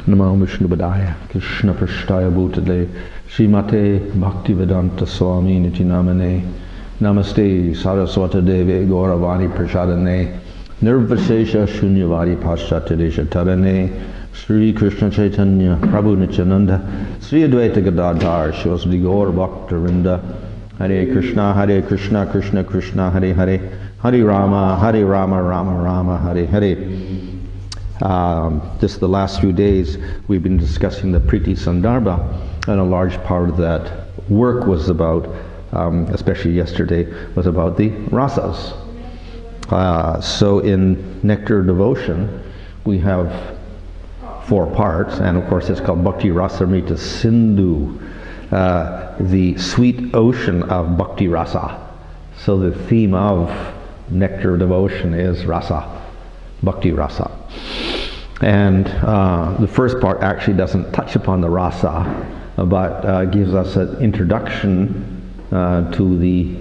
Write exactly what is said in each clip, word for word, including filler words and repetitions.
Namo Vishnupadaya, Krishna Prashtaya Bhutale, Srimate Bhaktivedanta Swami Niti Namane, Namaste Saraswata Deve Gauravani Prashadane, Nirvashesha Shunyavadi Paschatadesha Tarane, Sri Krishna Chaitanya Prabhu Nityananda, Sri Advaita Gadadhar Shivasdi Gaur Bhaktarinda, Hare Krishna, Hare Krishna, Krishna Krishna, Hare Hare, Hare Rama, Hare Rama, Rama Rama, Hare Hare. Um, just the last few days we've been discussing the Priti Sandarbha, and a large part of that work was about, um, especially yesterday, was about the rasas. Uh, so in Nectar Devotion we have four parts, and of course it's called Bhakti Rasamrita Sindhu, uh, the sweet ocean of Bhakti Rasa. So the theme of Nectar Devotion is Rasa, Bhakti Rasa. And uh, the first part actually doesn't touch upon the rasa, but uh, gives us an introduction uh, to the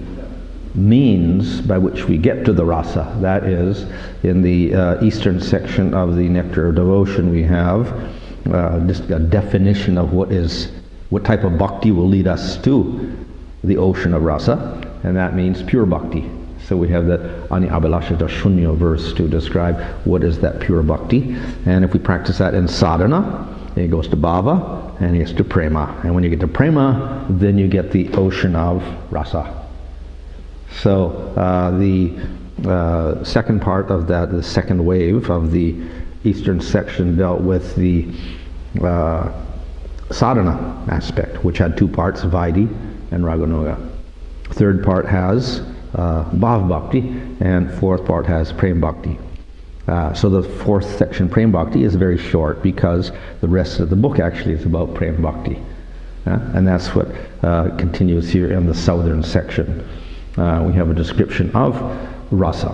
means by which we get to the rasa. That is, in the uh, eastern section of the Nectar of Devotion we have uh, just a definition of what is, what type of bhakti will lead us to the ocean of rasa, and that means pure bhakti. So we have the Ani Abhilasha Shunya verse to describe what is that pure bhakti. And if we practice that in sadhana, it goes to bhava and it gets to prema. And when you get to prema, then you get the ocean of rasa. So uh, the uh, second part of that, the second wave of the eastern section, dealt with the uh, sadhana aspect, which had two parts, Vaidhi and Raganuga. Third part has Uh, Bhav Bhakti, and fourth part has Prem Bhakti. Uh, so the fourth section, Prem Bhakti, is very short because the rest of the book actually is about Prem Bhakti. Uh, and that's what uh, continues here in the southern section. Uh, we have a description of rasa.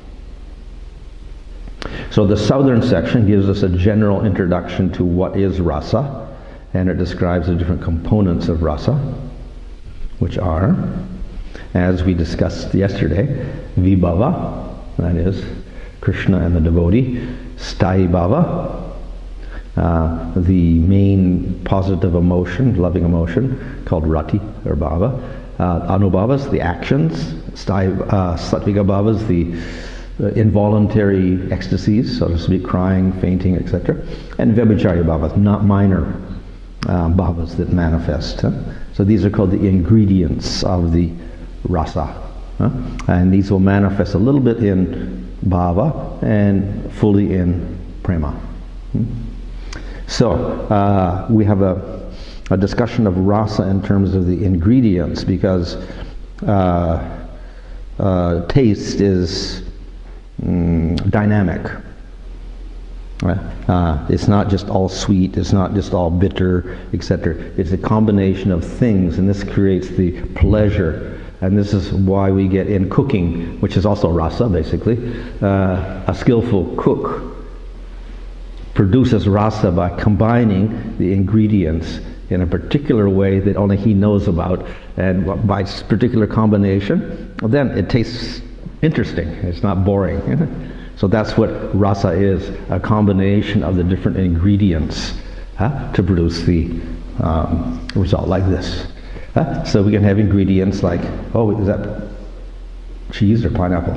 So the southern section gives us a general introduction to what is rasa, and it describes the different components of rasa, which are, as we discussed yesterday, Vibhava, that is Krishna and the devotee; Sthayi Bhava, uh, the main positive emotion, loving emotion, called Rati or Bhava; uh, Anubhavas, the actions; Sthayi, uh, Sattvika Bhavas, the uh, involuntary ecstasies, so to speak, crying, fainting, et cetera; and Vyabhicharya Bhavas, not minor uh, bhavas that manifest. Huh? So these are called the ingredients of the rasa, huh? And these will manifest a little bit in bhava and fully in prema. Hmm? So uh, we have a, a discussion of rasa in terms of the ingredients, because uh, uh, taste is mm, dynamic. Right? Uh, it's not just all sweet, it's not just all bitter, et cetera. It's a combination of things, and this creates the pleasure. And this is why we get in cooking, which is also rasa basically, uh, a skillful cook produces rasa by combining the ingredients in a particular way that only he knows about, and by particular combination, then it tastes interesting, it's not boring. So that's what rasa is, a combination of the different ingredients huh, to produce the um, result like this. Huh? So we can have ingredients like, oh, is that cheese or pineapple?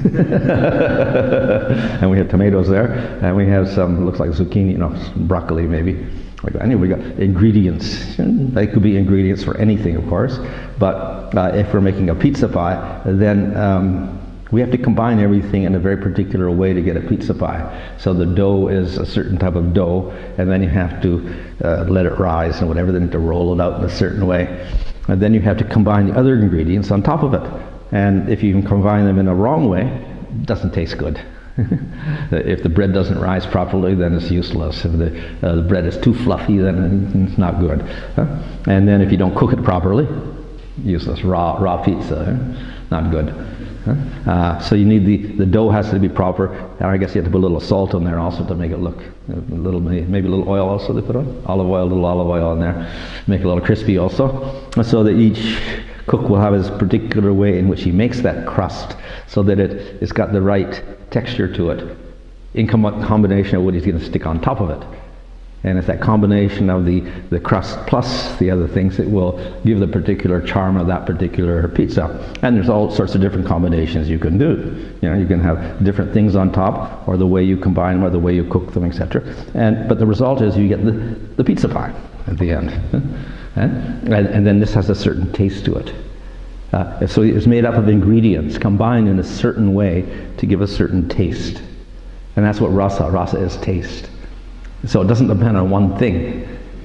And we have tomatoes there, and we have some, looks like zucchini, no, broccoli maybe. Anyway, we got ingredients. They could be ingredients for anything, of course, but uh, if we're making a pizza pie, then um, we have to combine everything in a very particular way to get a pizza pie. So the dough is a certain type of dough, and then you have to uh, let it rise and whatever, then to roll it out in a certain way. And then you have to combine the other ingredients on top of it. And if you can combine them in a wrong way, it doesn't taste good. If the bread doesn't rise properly, then it's useless. If the, uh, the bread is too fluffy, then it's not good. Huh? And then if you don't cook it properly, useless. Raw, raw pizza, huh? Not good. Huh? Uh, so you need the, the dough has to be proper, and I guess you have to put a little salt on there also to make it look a little, maybe a little oil also they put on, olive oil, a little olive oil in there, make it a little crispy also, so that each cook will have his particular way in which he makes that crust, so that it, it's got the right texture to it, in com combination of what he's going to stick on top of it. And it's that combination of the, the crust plus the other things that will give the particular charm of that particular pizza. And there's all sorts of different combinations you can do. You know, you can have different things on top, or the way you combine them, or the way you cook them, et cetera. And but the result is you get the, the pizza pie at the end. and, and then this has a certain taste to it. Uh, so it's made up of ingredients combined in a certain way to give a certain taste. And that's what rasa, rasa is taste. So it doesn't depend on one thing.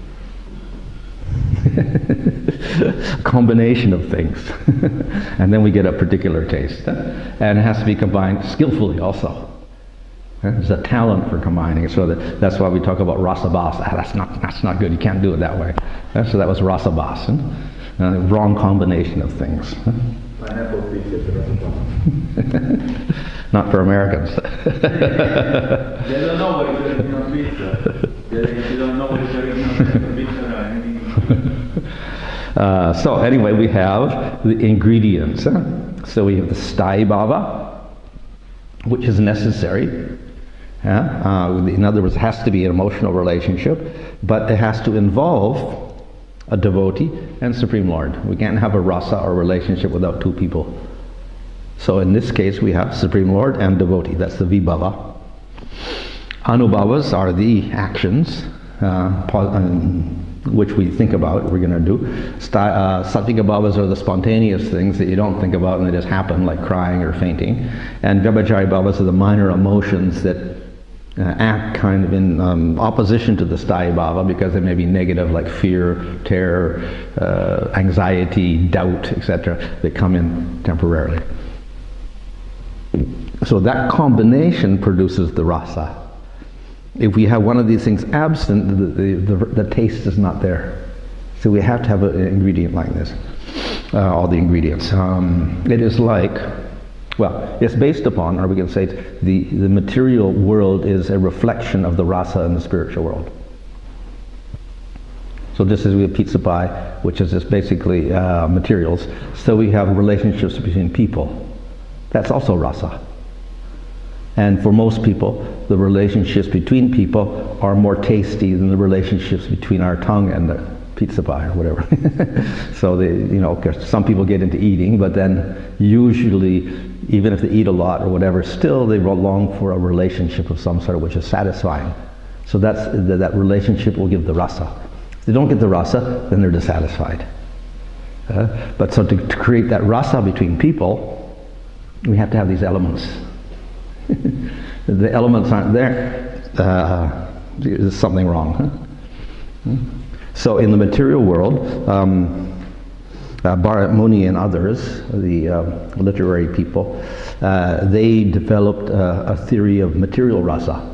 A combination of things. And then we get a particular taste. And it has to be combined skillfully also. There's a talent for combining it. So that, that's why we talk about rasa bas. Ah, that's not, that's not good, you can't do it that way. So that was rasa bas. Uh, wrong combination of things. Pineapple pizza is rasa. Not for Americans. They don't know what is original pizza. They, they don't know what is original pizza or anything. Uh, so anyway, we have the ingredients. Huh? So we have the sthāyi bhava, which is necessary. Yeah? Uh, in other words, it has to be an emotional relationship, but it has to involve a devotee and Supreme Lord. We can't have a rasa or relationship without two people. So in this case we have Supreme Lord and devotee. That's the vibhava. Anubhavas are the actions uh, um, which we think about, we're going to do. St- uh, Sattvika bhavas are the spontaneous things that you don't think about and they just happen, like crying or fainting. And Vyabhachari bhavas are the minor emotions that uh, act kind of in um, opposition to the sthāyi bhava, because they may be negative, like fear, terror, uh, anxiety, doubt, et cetera, that come in temporarily. So that combination produces the rasa. If we have one of these things absent, the, the, the, the taste is not there. So we have to have an ingredient like this, uh, all the ingredients. Um, it is like, well, it's based upon, or we can say the, the material world is a reflection of the rasa in the spiritual world. So this is we have pizza pie, which is just basically uh, materials. So we have relationships between people. That's also rasa. And for most people, the relationships between people are more tasty than the relationships between our tongue and the pizza pie or whatever. So they, you know, some people get into eating, but then usually, even if they eat a lot or whatever, still they long for a relationship of some sort which is satisfying. So that's that relationship will give the rasa. If they don't get the rasa, then they're dissatisfied. Uh, but so to, to create that rasa between people, we have to have these elements. The elements aren't there, uh, there's something wrong. Huh? So in the material world, um, uh, Bharat Muni and others, the uh, literary people, uh, they developed uh, a theory of material rasa,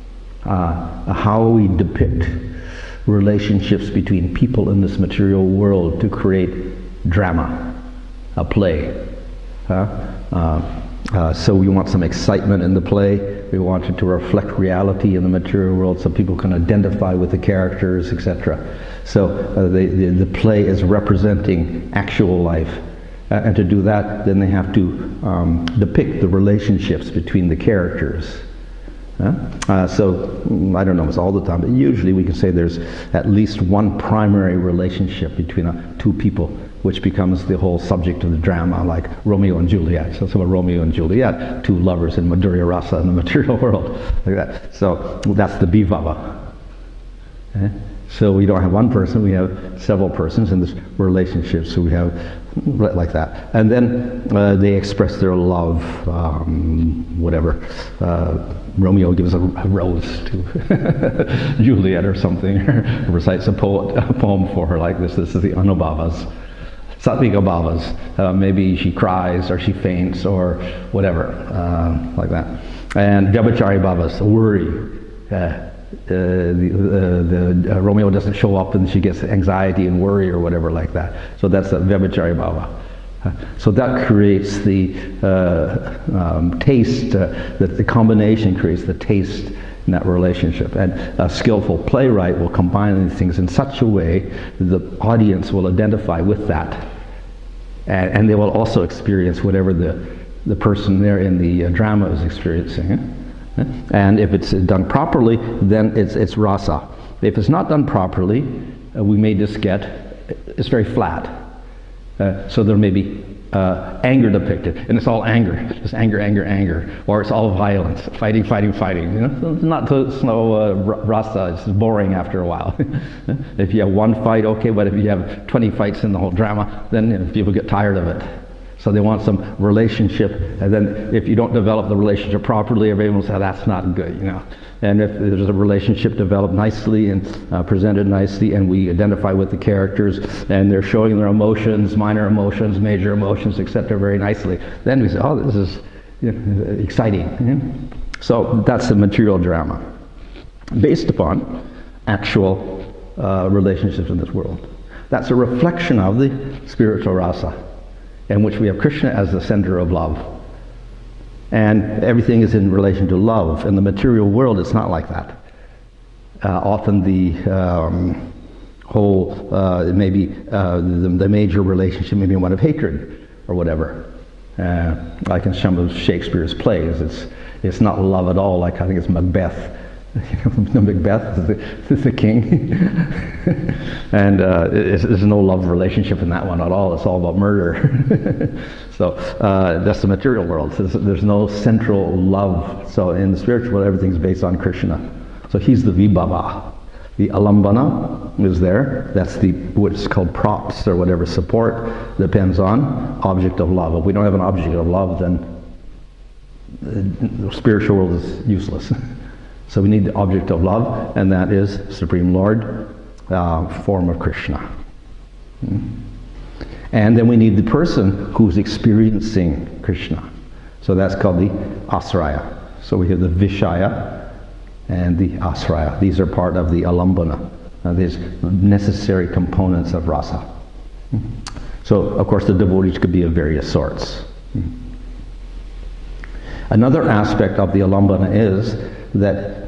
uh, how we depict relationships between people in this material world to create drama, a play. Huh? Uh, Uh, so we want some excitement in the play. We want it to reflect reality in the material world so people can identify with the characters, et cetera. So uh, the, the, the play is representing actual life. Uh, and to do that, then they have to um, depict the relationships between the characters. Uh, uh, so, I don't know if it's all the time, but usually we can say there's at least one primary relationship between uh, two people, which becomes the whole subject of the drama, like Romeo and Juliet. So, so Romeo and Juliet, two lovers in Madhurya Rasa in the material world, like that. So that's the bhava. Okay? So we don't have one person, we have several persons in this relationship. So we have like that, and then uh, they express their love, um, whatever. Uh, Romeo gives a, a rose to Juliet or something, or recites a, poet, a poem for her like this. This is the Anubhavas. Sattvika bhavas, uh, maybe she cries or she faints or whatever, uh, like that. And Vyabhachari bhavas, worry. Uh, uh, the, uh, the uh, Romeo doesn't show up and she gets anxiety and worry or whatever like that. So that's a Vyabhachari bhava. Uh, so that creates the uh, um, taste, uh, that the combination creates the taste in that relationship. And a skillful playwright will combine these things in such a way that the audience will identify with that. And, and they will also experience whatever the, the person there in the uh, drama is experiencing. Eh? And if it's done properly, then it's, it's rasa. If it's not done properly, uh, we may just get, it's very flat. Uh, so there may be uh, anger depicted, and it's all anger, just anger, anger, anger, or it's all violence, fighting, fighting, fighting. You know, so it's not so, so uh, rasa. It's boring after a while. If you have one fight, okay, but if you have twenty fights in the whole drama, then you know, people get tired of it. So they want some relationship, and then if you don't develop the relationship properly, everyone will say, that's not good, you know. And if there's a relationship developed nicely and uh, presented nicely, and we identify with the characters, and they're showing their emotions, minor emotions, major emotions, et cetera, very nicely, then we say, oh, this is you know, exciting. Mm-hmm. So that's the material drama, based upon actual uh, relationships in this world. That's a reflection of the spiritual rasa, in which we have Krishna as the center of love. And everything is in relation to love. In the material world, it's not like that. Uh, often the um, whole, uh, maybe uh, the, the major relationship may be one of hatred or whatever. Uh, like in some of Shakespeare's plays, it's it's not love at all. Like I think it's Macbeth. Macbeth is the, is the king, and uh, it's, there's no love relationship in that one at all. It's all about murder. So uh, that's the material world. So there's no central love. So in the spiritual world, everything's based on Krishna. So he's the vibhava. The alambana is there. That's the what's called props or whatever support. Depends on object of love. If we don't have an object of love, then the spiritual world is useless. So we need the object of love, and that is Supreme Lord, uh, form of Krishna. Hmm. And then we need the person who's experiencing Krishna. So that's called the asraya. So we have the vishaya and the asraya. These are part of the alambana. Uh, these necessary components of rasa. Hmm. So of course the devotees could be of various sorts. Hmm. Another aspect of the alambana is that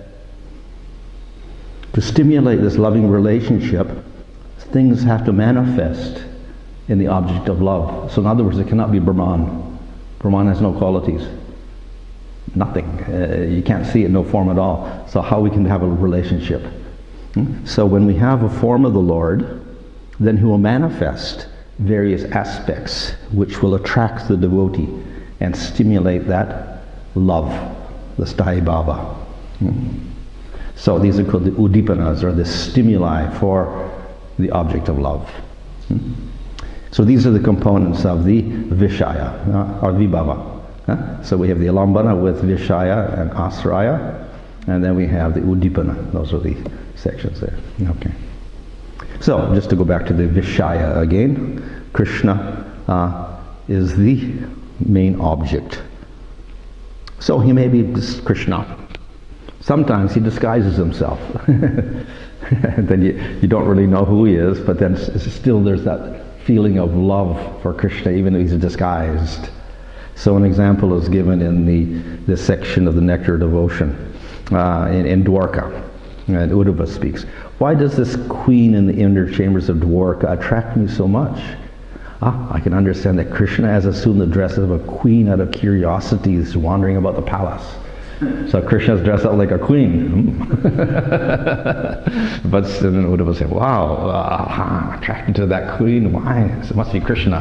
to stimulate this loving relationship, things have to manifest in the object of love. So in other words, it cannot be Brahman. Brahman has no qualities. Nothing. Uh, you can't see it, no form at all. So how we can have a relationship? Hmm? So when we have a form of the Lord, then he will manifest various aspects which will attract the devotee and stimulate that love, the sthayi bhava. Hmm? So these are called the udipanas, or the stimuli for the object of love. Hmm? So these are the components of the vishaya, uh, or vibhava. Huh? So we have the alambana with vishaya and asraya, and then we have the udipana. Those are the sections there. Okay. So just to go back to the vishaya again, Krishna uh, is the main object. So he may be Krishna. Sometimes he disguises himself. And then you, you don't really know who he is, but then still there's that feeling of love for Krishna, even though he's disguised. So an example is given in the this section of the Nectar of Devotion uh, in, in Dwarka. And Uddhava speaks. Why does this queen in the inner chambers of Dwarka attract me so much? Ah, I can understand that Krishna has assumed the dress of a queen out of curiosity, is wandering about the palace. So Krishna's dressed up like a queen. But then Uddhava said, wow, uh, attracted to that queen, why? It must be Krishna.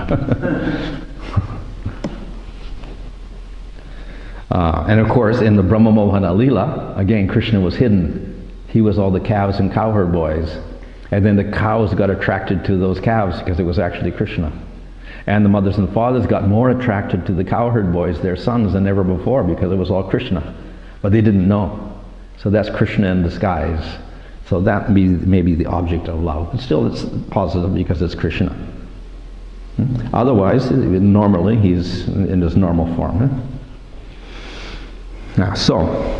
uh, and of course, in the Brahma Mohana Lila, again, Krishna was hidden. He was all the calves and cowherd boys. And then the cows got attracted to those calves because it was actually Krishna. And the mothers and fathers got more attracted to the cowherd boys, their sons, than ever before, because it was all Krishna. But they didn't know. So that's Krishna in disguise. So that may, may be the object of love. But still it's positive because it's Krishna. Hmm? Otherwise, normally, he's in his normal form. Huh? Now, so,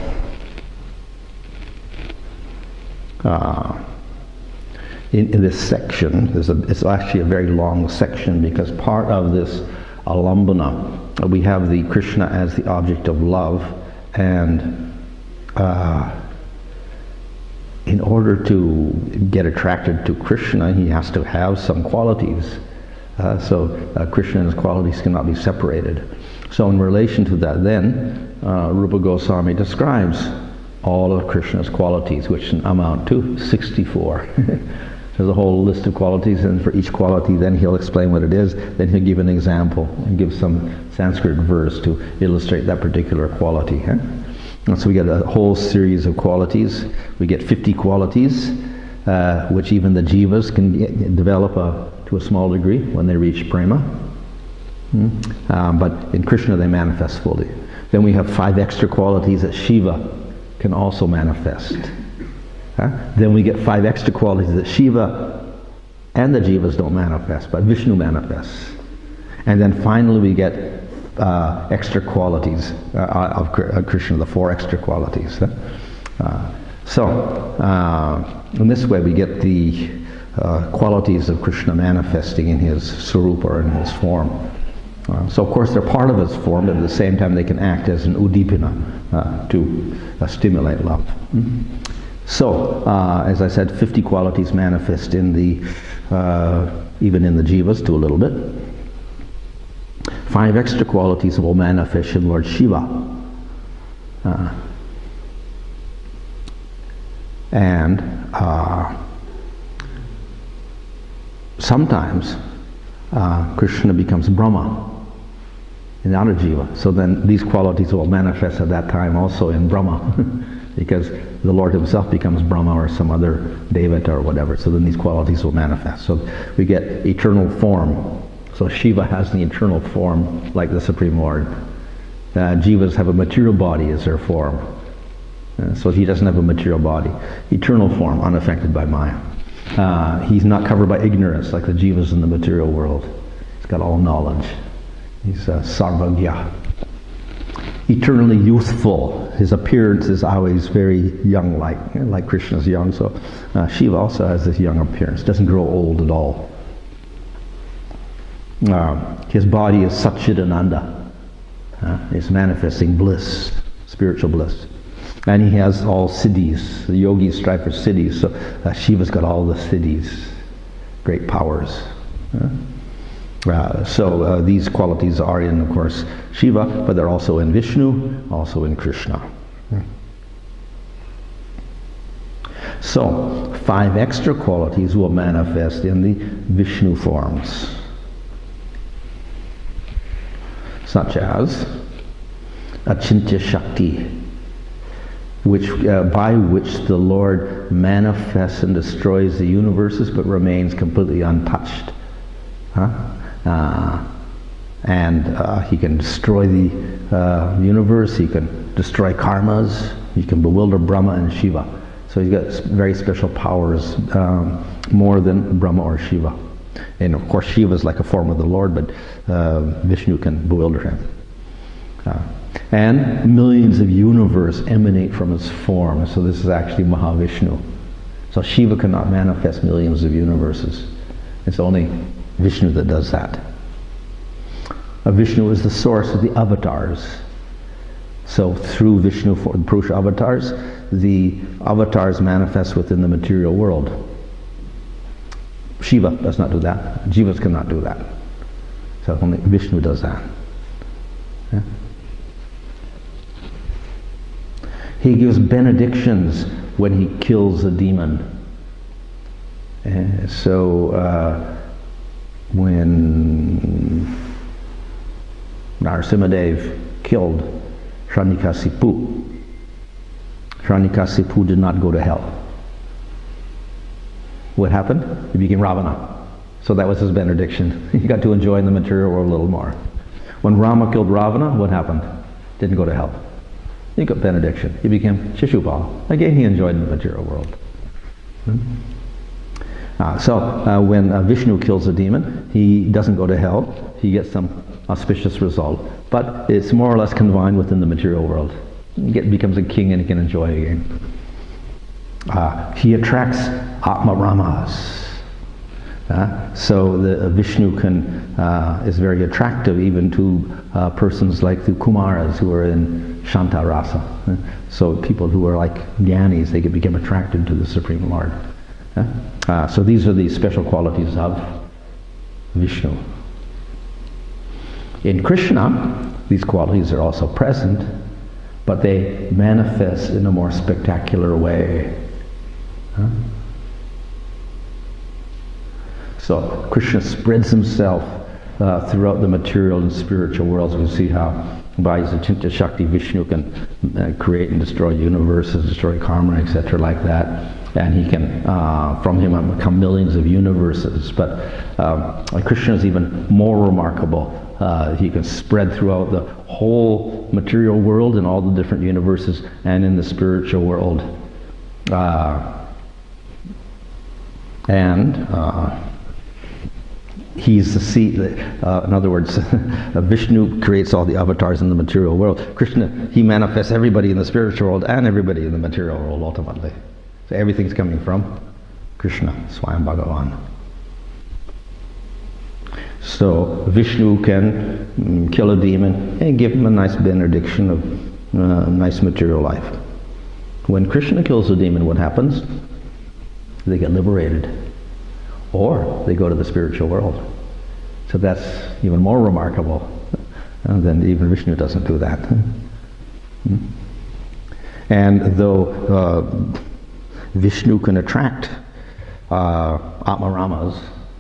uh, In, in this section, there's a, it's actually a very long section, because part of this alambana, we have the Krishna as the object of love, and uh, in order to get attracted to Krishna, he has to have some qualities. Uh, so uh, Krishna and his qualities cannot be separated. So in relation to that then, uh, Rupa Goswami describes all of Krishna's qualities, which amount to sixty-four. There's a whole list of qualities, and for each quality then he'll explain what it is, then he'll give an example and give some Sanskrit verse to illustrate that particular quality. Huh? And so we get a whole series of qualities. We get fifty qualities, uh, which even the jivas can get, develop a, to a small degree when they reach prema. Hmm? Um, but in Krishna they manifest fully. Then we have five extra qualities that Shiva can also manifest. Huh? Then we get five extra qualities that Shiva and the jivas don't manifest, but Vishnu manifests. And then finally we get uh, extra qualities uh, of Krishna, the four extra qualities. Huh? Uh, so, uh, in this way we get the uh, qualities of Krishna manifesting in his Sarupa, or in his form. Uh, so of course they're part of his form, but at the same time they can act as an udipana uh, to uh, stimulate love. Mm-hmm. So, uh, as I said, fifty qualities manifest in the, uh, even in the jivas, to a little bit. Five extra qualities will manifest in Lord Shiva. Uh, and uh, sometimes uh, Krishna becomes Brahma in the outer jiva. So then these qualities will manifest at that time also in Brahma. Because the Lord himself becomes Brahma or some other Devata or whatever. So then these qualities will manifest. So we get eternal form. So Shiva has the eternal form like the Supreme Lord. Uh, Jivas have a material body as their form. Uh, so he doesn't have a material body. Eternal form, unaffected by Maya. Uh, he's not covered by ignorance like the Jivas in the material world. He's got all knowledge. He's uh, Sarvagya. Eternally youthful. His appearance is always very young-like, like Krishna's young. So uh, Shiva also has this young appearance. Doesn't grow old at all. Uh, his body is Satchidananda. Uh, it's manifesting bliss, spiritual bliss. And he has all siddhis. The yogis strive for siddhis. So uh, Shiva's got all the siddhis, great powers. Uh, Uh, so uh, these qualities are in, of course, Shiva, but they're also in Vishnu, also in Krishna. So, five extra qualities will manifest in the Vishnu forms, such as Achintya Shakti, which, uh, by which the Lord manifests and destroys the universes but remains completely untouched. Huh? Uh, and uh, he can destroy the uh, universe, he can destroy karmas, he can bewilder Brahma and Shiva. So he's got very special powers, um, more than Brahma or Shiva. And of course Shiva is like a form of the Lord, but uh, Vishnu can bewilder him. Uh, and millions of universe emanate from his form, so this is actually Mahavishnu. So Shiva cannot manifest millions of universes. It's only Vishnu that does that. Uh, Vishnu is the source of the avatars. So through Vishnu, for the Purusha avatars, the avatars manifest within the material world. Shiva does not do that. Jivas cannot do that. So only Vishnu does that. Yeah? He gives benedictions when he kills a demon. Uh, so uh, when Narasimhadev killed Hiranyakasipu, Hiranyakasipu did not go to hell. What happened? He became Ravana. So that was his benediction. He got to enjoy in the material world a little more. When Rama killed Ravana, what happened? Didn't go to hell. He got benediction. He became Shishupal. Again, he enjoyed in the material world. Hmm? Uh, so uh, when uh, Vishnu kills a demon, he doesn't go to hell. He gets some auspicious result. But it's more or less confined within the material world. He get, becomes a king and he can enjoy again. Uh, he attracts Atma Ramas. Uh, so the uh, Vishnu can uh, is very attractive even to uh, persons like the Kumaras who are in Shanta Rasa. Uh, so people who are like Gyanis, they can become attracted to the Supreme Lord. Uh, uh, so these are the special qualities of Vishnu. In Krishna, these qualities are also present, but they manifest in a more spectacular way. Huh? So Krishna spreads himself uh, throughout the material and spiritual worlds. We see how by his Achinta Shakti Vishnu can uh, create and destroy universes, destroy karma, et cetera, like that. And he can, uh, from him, become millions of universes. But um, Krishna is even more remarkable. Uh, he can spread throughout the whole material world and all the different universes and in the spiritual world. Uh, and uh, he's the seed, uh, in other words, Vishnu creates all the avatars in the material world. Krishna, he manifests everybody in the spiritual world and everybody in the material world ultimately. So everything's coming from Krishna, Swayam Bhagavan. So Vishnu can mm, kill a demon and give him a nice benediction of uh, nice material life. When Krishna kills a demon, what happens? They get liberated. Or they go to the spiritual world. So that's even more remarkable. And then even Vishnu doesn't do that. And though uh, Vishnu can attract uh, Atmaramas,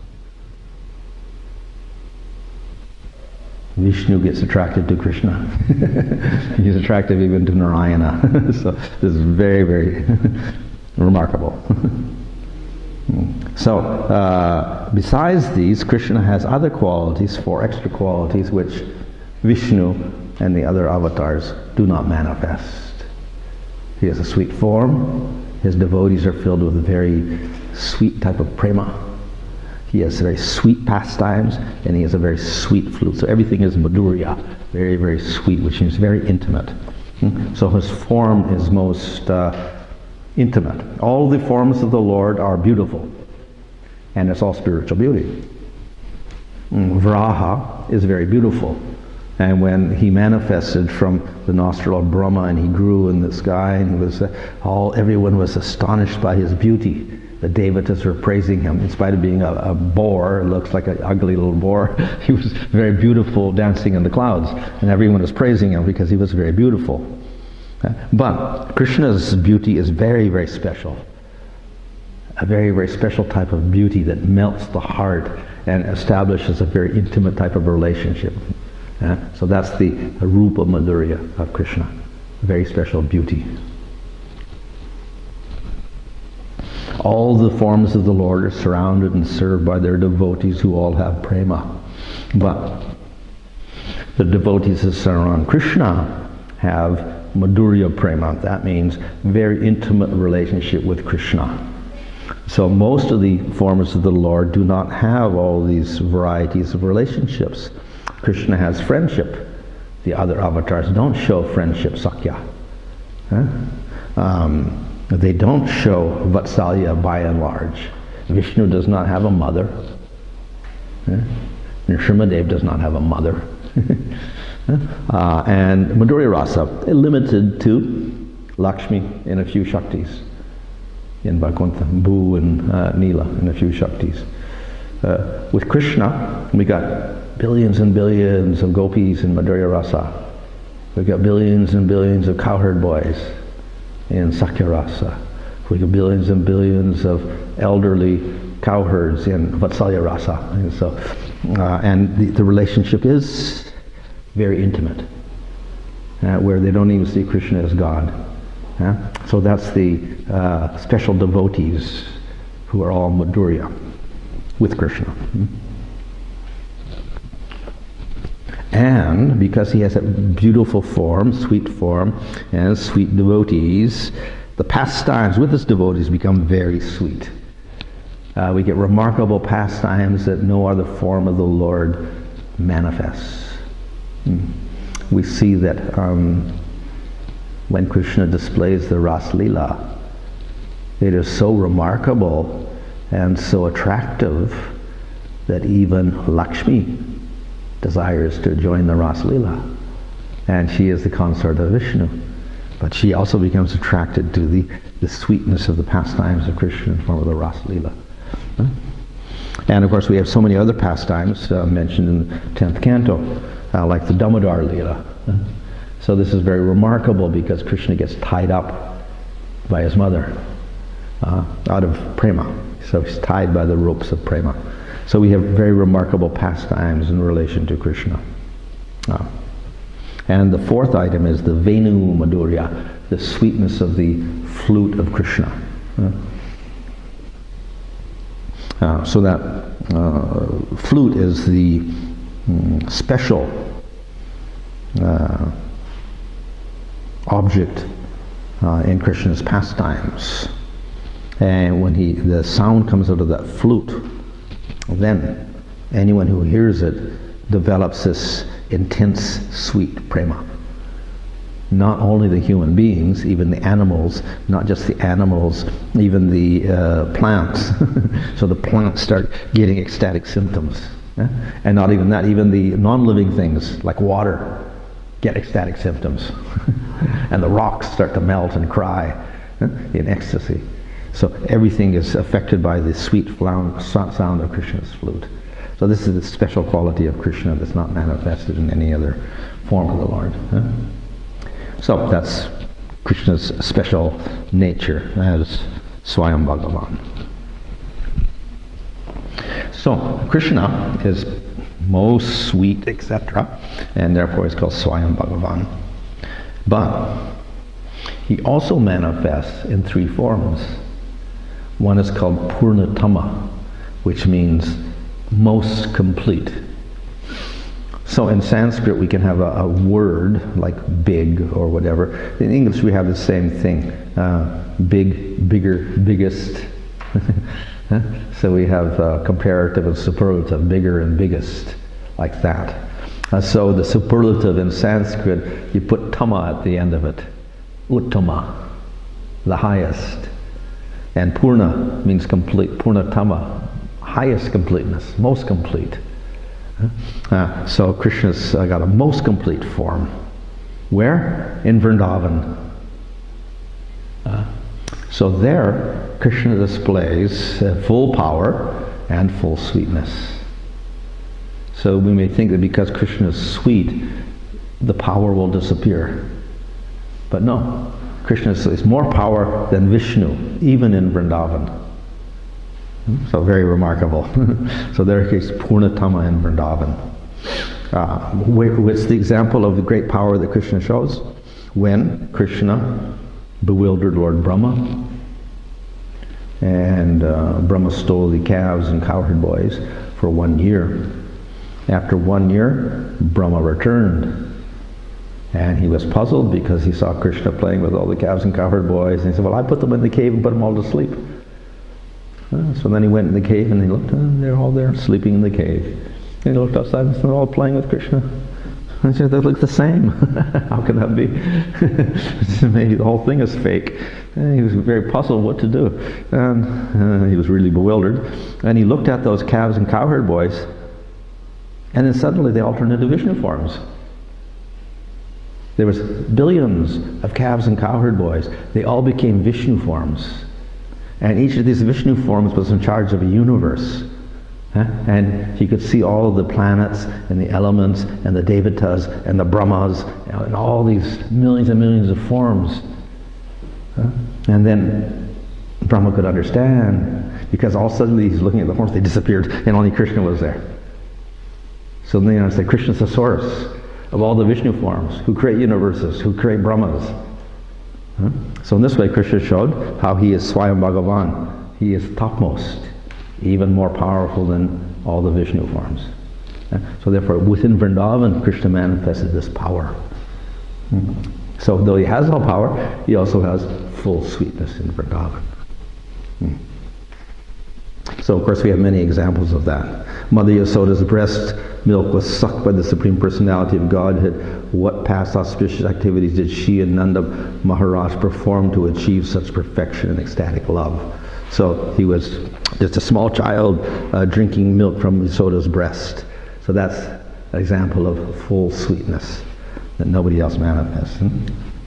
Vishnu gets attracted to Krishna. He's attractive even to Narayana. So this is very, very remarkable. So, uh, besides these, Krishna has other qualities, four extra qualities, which Vishnu and the other avatars do not manifest. He has a sweet form. His devotees are filled with a very sweet type of prema. He has very sweet pastimes, and he has a very sweet flute. So everything is madhurya, very, very sweet, which means very intimate. Hmm? So his form is most uh, intimate. All the forms of the Lord are beautiful, and it's all spiritual beauty. Mm, Vraha is very beautiful, and when he manifested from the nostril of Brahma and he grew in the sky, and he was uh, all everyone was astonished by his beauty. The devatas were praising him in spite of being a, a boar. Looks like an ugly little boar. He was very beautiful, dancing in the clouds, and everyone was praising him because he was very beautiful. But Krishna's beauty is very, very special. A very, very special type of beauty that melts the heart and establishes a very intimate type of relationship. Uh, so that's the Rupa Madhurya of Krishna. Very special beauty. All the forms of the Lord are surrounded and served by their devotees who all have prema. But the devotees that surround Krishna have Madhurya Prema. That means very intimate relationship with Krishna. So most of the forms of the Lord do not have all these varieties of relationships. Krishna has friendship. The other avatars don't show friendship, Sakya. Huh? Um, they don't show Vatsalya by and large. Vishnu does not have a mother. Huh? Nrsimhadev does not have a mother. Uh, and Madhurya Rasa, limited to Lakshmi and a few Shaktis in Vaikuntha, Bhu and uh, Nila and a few Shaktis. Uh, with Krishna, we got billions and billions of gopis in Madhurya Rasa. We've got billions and billions of cowherd boys in Sakya Rasa. We've got billions and billions of elderly cowherds in Vatsalya Rasa. And so, uh, and the, the relationship is very intimate, uh, where they don't even see Krishna as God. Uh, so that's the uh, special devotees who are all Madhurya with Krishna. Hmm? And because he has a beautiful form, sweet form, and sweet devotees, the pastimes with his devotees become very sweet. Uh, we get remarkable pastimes that no other form of the Lord manifests. We see that um, when Krishna displays the Ras Leela, it is so remarkable and so attractive that even Lakshmi desires to join the Ras Leela. And she is the consort of Vishnu. But she also becomes attracted to the, the sweetness of the pastimes of Krishna in the form of the Ras Leela. Huh? And of course we have so many other pastimes uh, mentioned in the tenth canto. Uh, like the Damodar Leela. So this is very remarkable because Krishna gets tied up by his mother uh, out of prema. So he's tied by the ropes of prema. So we have very remarkable pastimes in relation to Krishna. Uh, and the fourth item is the Venu Madhurya, the sweetness of the flute of Krishna. Uh, uh, so that uh, flute is the mm, special uh, object uh, in Krishna's pastimes. And when he, the sound comes out of that flute, then anyone who hears it develops this intense, sweet prema. Not only the human beings, even the animals, not just the animals, even the uh, plants. So the plants start getting ecstatic symptoms. Yeah? And not even that, even the non-living things, like water, get ecstatic symptoms. And the rocks start to melt and cry yeah? in ecstasy. So everything is affected by the sweet sound of Krishna's flute. So this is the special quality of Krishna that's not manifested in any other form of the Lord. Huh? So that's Krishna's special nature as Swayam Bhagavan. So Krishna is most sweet, et cetera, and therefore is called Swayam Bhagavan. But he also manifests in three forms. One is called Purnatama, which means most complete. So in Sanskrit we can have a, a word like big or whatever. In English we have the same thing. Uh, big, bigger, biggest. So we have uh, comparative and superlative, bigger and biggest, like that. Uh, so the superlative in Sanskrit, you put tama at the end of it. Uttama, the highest. And purna means complete. Purnatama, highest completeness, most complete. Uh, so Krishna's uh, got a most complete form. Where? In Vrindavan. Uh, so there, Krishna displays uh, full power and full sweetness. So we may think that because Krishna is sweet, the power will disappear. But no, Krishna is more power than Vishnu, even in Vrindavan. So very remarkable. So there is Purnatama in Vrindavan. Uh, what's the example of the great power that Krishna shows? When Krishna bewildered Lord Brahma, and uh, Brahma stole the calves and cowherd boys for one year. After one year, Brahma returned. And he was puzzled because he saw Krishna playing with all the calves and cowherd boys. And he said, well, I put them in the cave and put them all to sleep. Uh, so then he went in the cave and he looked, and they're all there sleeping in the cave. And he looked outside and they're all playing with Krishna. And he said, they look the same. How can that be? Maybe the whole thing is fake. And he was very puzzled what to do. And uh, he was really bewildered. And he looked at those calves and cowherd boys, and then suddenly they all turned into Vishnu forms. There was billions of calves and cowherd boys. They all became Vishnu forms. And each of these Vishnu forms was in charge of a universe. Huh? And he could see all of the planets and the elements and the Devatas and the Brahmas and all these millions and millions of forms. Huh? And then Brahma could understand, because all suddenly he's looking at the forms, they disappeared and only Krishna was there. So then I say Krishna's the source of all the Vishnu forms, who create universes, who create Brahmas. Huh? So in this way Krishna showed how he is Swayam Bhagavan. He is topmost, even more powerful than all the Vishnu forms. Huh? So therefore within Vrindavan Krishna manifested this power. Hmm. So though he has all power, he also has full sweetness in Vrindavan. Hmm. So of course we have many examples of that. Mother Yasoda's breast milk was sucked by the Supreme Personality of Godhead. What past auspicious activities did she and Nanda Maharaj perform to achieve such perfection and ecstatic love? So he was just a small child uh, drinking milk from Yasoda's breast. So that's an example of full sweetness that nobody else manifests. Hmm?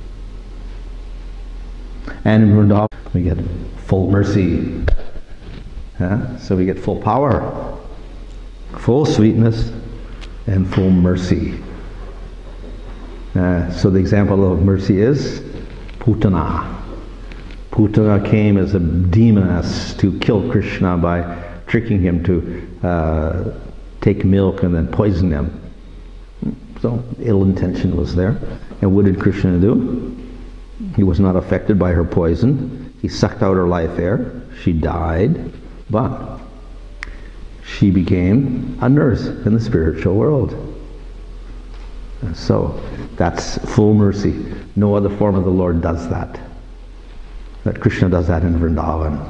And in Vrindavan we get full mercy. Huh? So we get full power, full sweetness, and full mercy. Uh, so the example of mercy is Putana. Putana came as a demoness to kill Krishna by tricking him to uh, take milk and then poison him. So ill intention was there. And what did Krishna do? He was not affected by her poison. He sucked out her life air. She died, but she became a nurse in the spiritual world. So that's full mercy. No other form of the Lord does that. That Krishna does that in Vrindavan.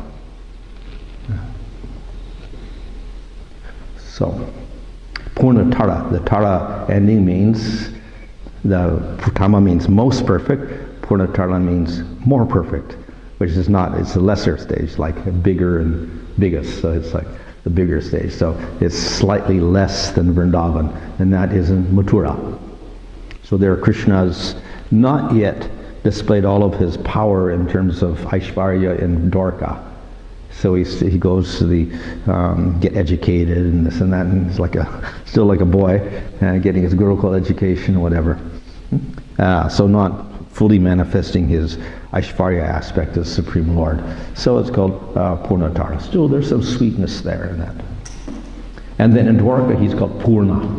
So, Purna Tara. The Tara ending means, the Putama means most perfect. Purna Tara means more perfect, which is not, it's a lesser stage, like bigger and biggest. So it's like the bigger stage. So it's slightly less than Vrindavan, and that is in Mathura. So there Krishna's not yet displayed all of his power in terms of Aishvarya in Dwarka. So he, he goes to the, um, get educated and this and that, and he's like a, still like a boy, uh, getting his Gurukul education or whatever. Uh, so not fully manifesting his Aishvarya aspect as Supreme Lord. So it's called uh, Purnatara. Still there's some sweetness there in that. And then in Dwarka he's called Purna.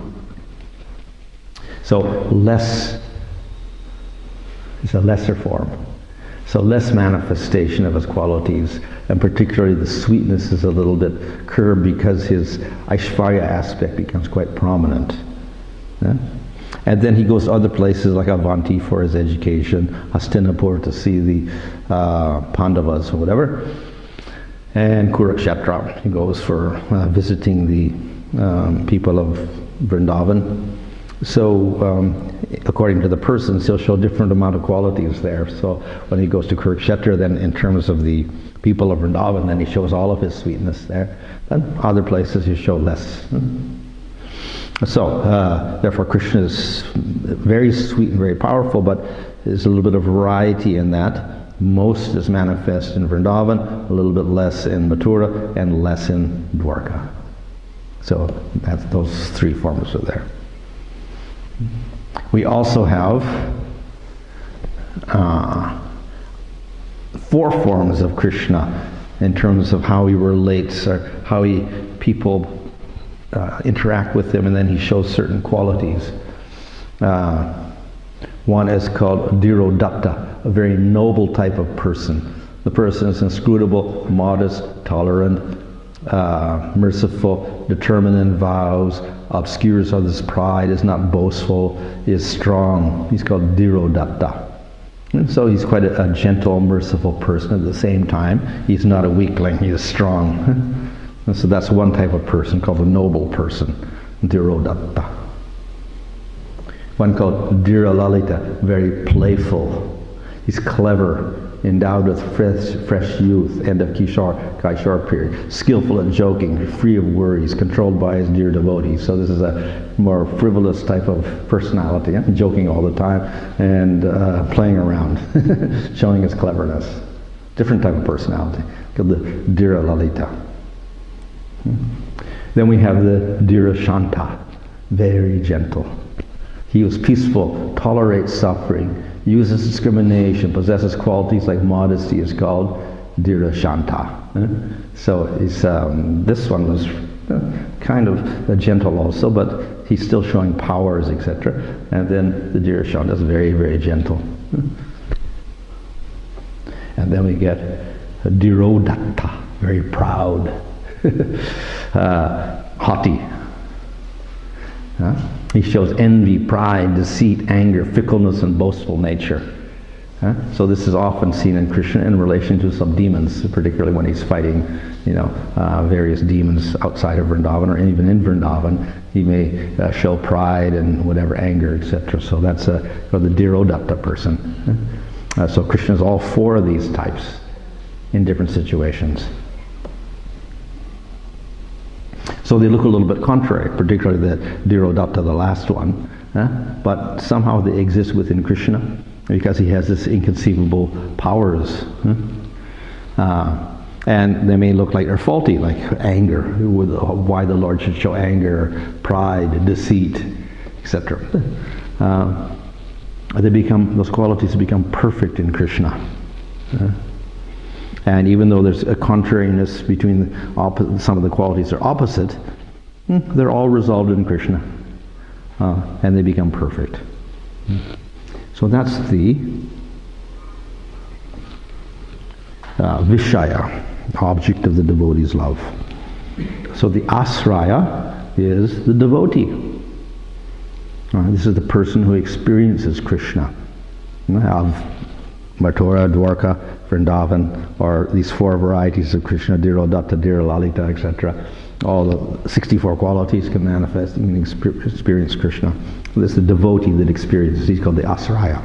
So less, it's a lesser form. So less manifestation of his qualities, and particularly the sweetness is a little bit curbed because his Aishvarya aspect becomes quite prominent. Yeah? And then he goes to other places like Avanti for his education, Hastinapur to see the uh, Pandavas or whatever, and Kurukshetra he goes for uh, visiting the um, people of Vrindavan. So um, according to the persons, he'll show different amount of qualities there. So when he goes to Kurukshetra, then in terms of the people of Vrindavan, then he shows all of his sweetness there. Then other places he show less. So uh, therefore Krishna is very sweet and very powerful, but there's a little bit of variety in that. Most is manifest in Vrindavan, a little bit less in Mathura, and less in Dwarka. So that's, those three forms are there. We also have uh, four forms of Krishna in terms of how he relates, or how he people uh, interact with him, and then he shows certain qualities. Uh, one is called Dhirodatta, a very noble type of person. The person is inscrutable, modest, tolerant, uh, merciful, determined in vows, obscures others' pride, is not boastful, is strong. He's called Dhirodatta. And so he's quite a, a gentle, merciful person at the same time. He's not a weakling, he is strong. And so that's one type of person called a noble person, Dhirodatta. One called Dhiralalita, very playful. He's clever, endowed with fresh, fresh youth, end of Kishore, Kishore period, skillful at joking, free of worries, controlled by his dear devotees. So this is a more frivolous type of personality, eh? Joking all the time and uh, playing around, showing his cleverness. Different type of personality, called the Dhira Lalita. Hmm. Then we have the Dhira Shanta, very gentle. He was peaceful, tolerates suffering, uses discrimination, possesses qualities like modesty, is called Dhira Shanta. So he's, um, this one was kind of a gentle also, but he's still showing powers, et cetera. And then the Dhira Shanta is very, very gentle. And then we get Dhirodatta, very proud, uh, haughty. Huh? He shows envy, pride, deceit, anger, fickleness, and boastful nature. Huh? So this is often seen in Krishna in relation to some demons, particularly when he's fighting, you know, uh, various demons outside of Vrindavan, or even in Vrindavan. He may uh, show pride and whatever, anger, et cetera. So that's a, or the Dhirodatta person. Huh? Uh, so Krishna is all four of these types in different situations. So they look a little bit contrary, particularly the Dhirodatta, the last one. Huh? But somehow they exist within Krishna because he has this inconceivable powers. Huh? Uh, and they may look like they're faulty, like anger, why the Lord should show anger, pride, deceit, et cetera. Uh, they become, those qualities become perfect in Krishna. Uh, and even though there's a contrariness between the oppo- some of the qualities are opposite, mm, they're all resolved in Krishna. Uh, and they become perfect. Mm. So that's the uh, Vishaya, object of the devotee's love. So the Asraya is the devotee. Uh, this is the person who experiences Krishna. Of Mathura, Dwarka, Vrindavan, or these four varieties of Krishna, Dhira, Datta, Dhira, Lalita, et cetera. All the sixty-four qualities can manifest, you can exp- experience Krishna. This is the devotee that experiences. He's called the Asraya.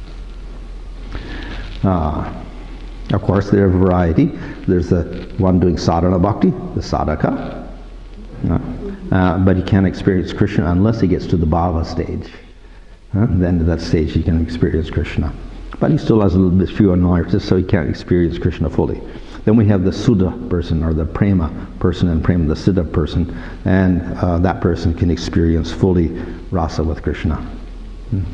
Uh, of course, there are variety. There's the one doing sadhana bhakti, the sadhaka. Uh, uh, but he can't experience Krishna unless he gets to the bhava stage. Uh, then at that stage he can experience Krishna. But he still has a little bit few annoyances, so he can't experience Krishna fully. Then we have the Sudha person, or the Prema person, and Prema, the Siddha person, and uh, that person can experience fully rasa with Krishna. Hmm.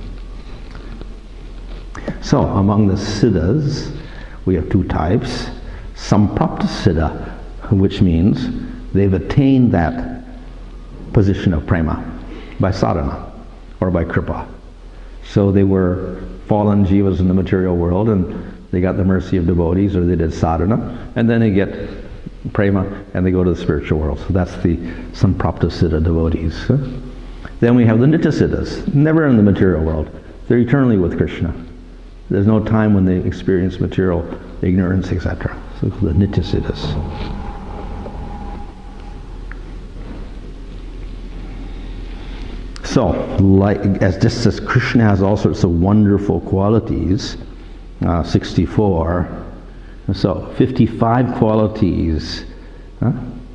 So, among the Siddhas, we have two types. Samprapta Siddha, which means they've attained that position of Prema by sadhana, or by kripa. So they were fallen jivas in the material world, and they got the mercy of devotees, or they did sadhana, and then they get prema, and they go to the spiritual world. So that's the Samprapta Siddha devotees. Then we have the Nitya Siddhas, never in the material world. They're eternally with Krishna. There's no time when they experience material ignorance, et cetera. So the Nitya Siddhas. So, like, as just as Krishna has all sorts of wonderful qualities, uh, sixty-four, so fifty-five qualities, huh?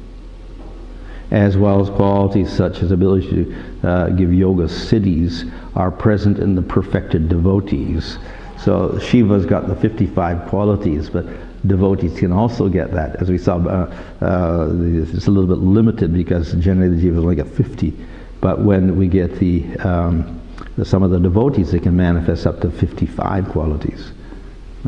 As well as qualities such as ability to uh, give yoga siddhis, are present in the perfected devotees. So Shiva's got the fifty-five qualities, but devotees can also get that. As we saw, uh, uh, it's a little bit limited because generally the jivas only get fifty. But when we get the, um, the some of the devotees, they can manifest up to fifty-five qualities. Uh.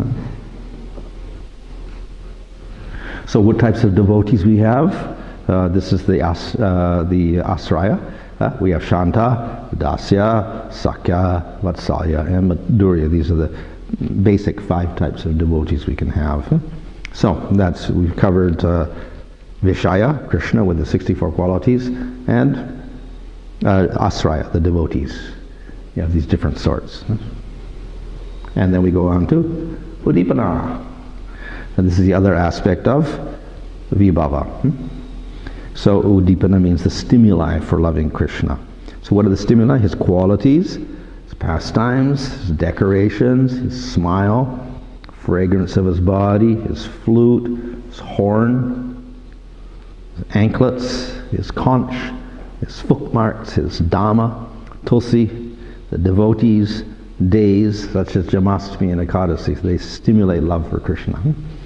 So what types of devotees we have? Uh, this is the as, uh, the Asraya. Uh, we have Shanta, Dasya, Sakya, Vatsalya, and Madhurya. These are the basic five types of devotees we can have. Uh. So that's, we've covered uh, Vishaya, Krishna with the sixty-four qualities, and Uh, Asraya, the devotees. You have these different sorts. And then we go on to Udipana. And this is the other aspect of Vibhava. So Udipana means the stimuli for loving Krishna. So what are the stimuli? His qualities, his pastimes, his decorations, his smile, fragrance of his body, his flute, his horn, his anklets, his conch, his footmarks, his dhamma, tulsi, the devotees, days such as Jamashtami and Ekadasi. They stimulate love for Krishna.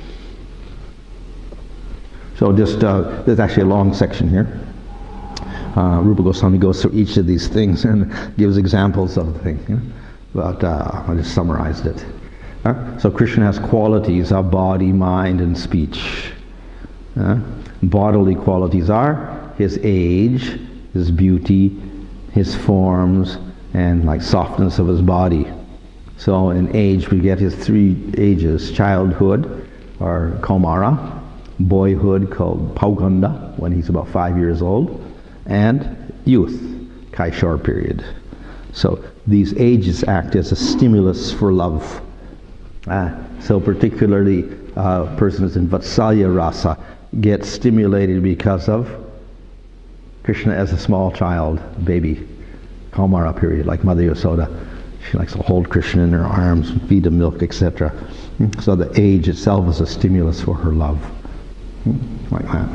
So just, uh, there's actually a long section here. Uh, Rupa Goswami goes through each of these things and gives examples of the thing. You know? But uh, I just summarized it. Uh, so Krishna has qualities of body, mind, and speech. Uh, bodily qualities are his age, his beauty, his forms, and like softness of his body. So in age we get his three ages: childhood, or Kaumara; boyhood, called Pauganda, when he's about five years old; and youth, Kaishar period. So these ages act as a stimulus for love. Uh, so particularly uh, persons in Vatsalya rasa get stimulated because of Krishna as a small child, baby, Kaumara period, like Mother Yasoda. She likes to hold Krishna in her arms, feed him milk, et cetera. So the age itself is a stimulus for her love, like that.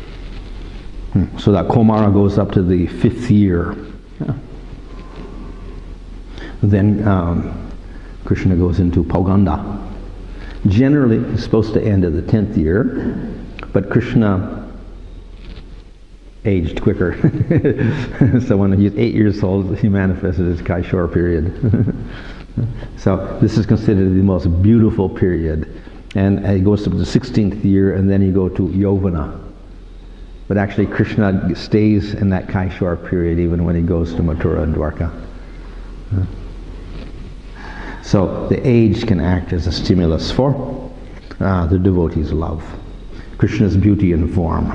So that Kaumara goes up to the fifth year. Yeah. Then um, Krishna goes into Pauganda. Generally, it's supposed to end at the tenth year, but Krishna aged quicker. So when he's eight years old, he manifested his Kaishar period. So this is considered the most beautiful period. And it goes to the sixteenth year, and then you go to Yovana. But actually Krishna stays in that Kaishwar period even when he goes to Mathura and Dwarka. So the age can act as a stimulus for uh, the devotee's love. Krishna's beauty and form.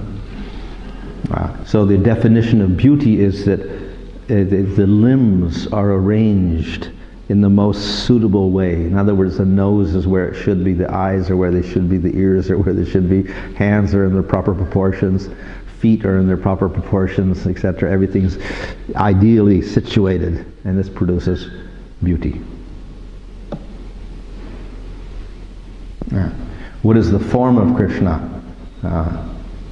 Uh, so the definition of beauty is that uh, the, the limbs are arranged in the most suitable way. In other words, the nose is where it should be, the eyes are where they should be, the ears are where they should be, hands are in their proper proportions, feet are in their proper proportions, et cetera. Everything's ideally situated, and this produces beauty. Yeah. What is the form of Krishna? Uh,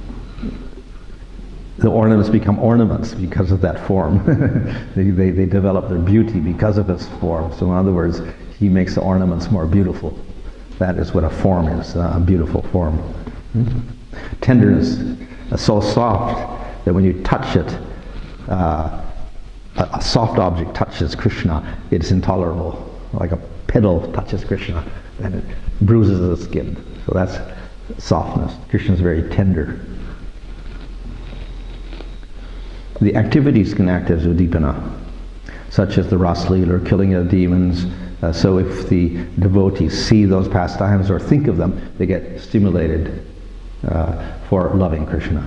the ornaments become ornaments because of that form. they, they, they develop their beauty because of its form. So in other words, he makes the ornaments more beautiful. That is what a form is, a beautiful form. Mm-hmm. Tenderness is so soft that when you touch it, uh, a, a soft object touches Krishna, it's intolerable. Like a petal touches Krishna, and it bruises the skin. So that's softness. Krishna is very tender. The activities can act as udipana, such as the Ras Leela, or killing of demons. Uh, so if the devotees see those pastimes or think of them, they get stimulated uh, for loving Krishna.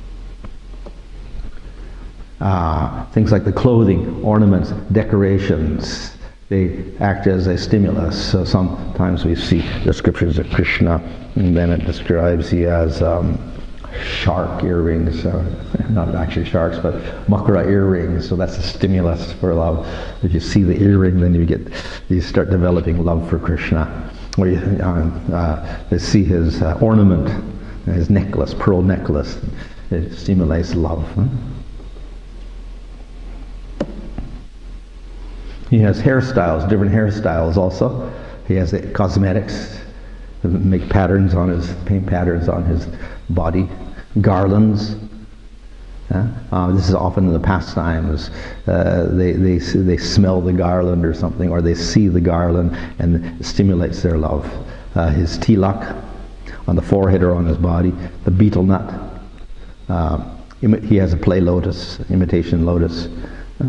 Uh, things like the clothing, ornaments, decorations, they act as a stimulus. So sometimes we see descriptions of Krishna, and then it describes he has um, shark earrings, uh, not actually sharks, but makara earrings. So that's a stimulus for love. If you see the earring, then you get, you start developing love for Krishna. Or you uh, uh, see his uh, ornament, his necklace, pearl necklace. It stimulates love. Huh? He has hairstyles, different hairstyles also. He has the cosmetics, make patterns on his, paint patterns on his body, garlands. Uh, uh, this is often in the pastimes. Uh, they, they, they smell the garland or something, or they see the garland, and it stimulates their love. Uh, his tilak on the forehead or on his body, the betel nut. Uh, he has a play lotus, imitation lotus. Uh,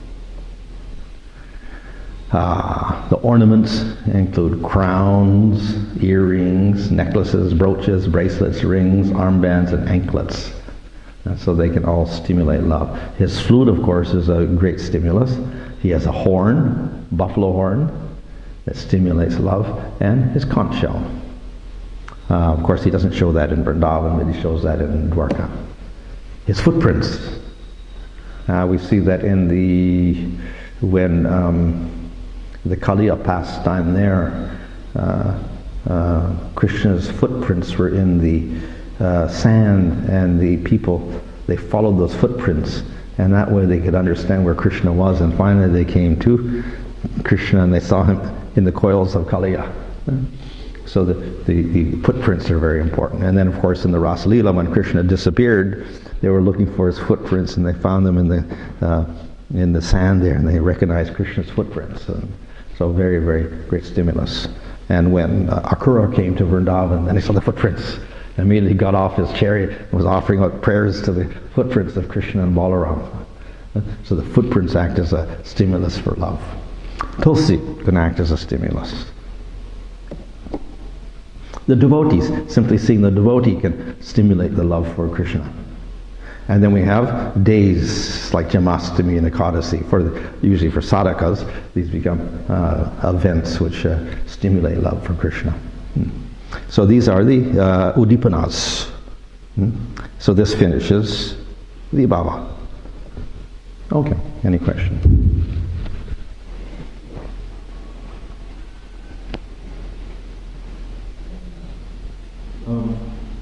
Uh, the ornaments include crowns, earrings, necklaces, brooches, bracelets, rings, armbands, and anklets. And so they can all stimulate love. His flute, of course, is a great stimulus. He has a horn, buffalo horn, that stimulates love, and his conch shell. Uh, of course, he doesn't show that in Vrindavan, but he shows that in Dwarka. His footprints. Uh, we see that in the, when um, the Kaliya pastime there, uh, uh, Krishna's footprints were in the uh, sand, and the people, they followed those footprints, and that way they could understand where Krishna was, and finally they came to Krishna and they saw him in the coils of Kaliya. So the, the, the footprints are very important. And then of course in the Ras Leela, when Krishna disappeared, they were looking for his footprints, and they found them in the uh, in the sand there, and they recognized Krishna's footprints. So, so very, very great stimulus. And when uh, Akrura came to Vrindavan, then he saw the footprints, and immediately got off his chariot and was offering out prayers to the footprints of Krishna and Balaram. So the footprints act as a stimulus for love. Tulsi can act as a stimulus. The devotees, simply seeing the devotee can stimulate the love for Krishna. And then we have days like Jamashtami and Ekadasi. For the, usually for sadhakas, these become uh, events which uh, stimulate love for Krishna. Hmm. So these are the uh, udipanas. Hmm. So this finishes the bhava. Okay, any question? Um,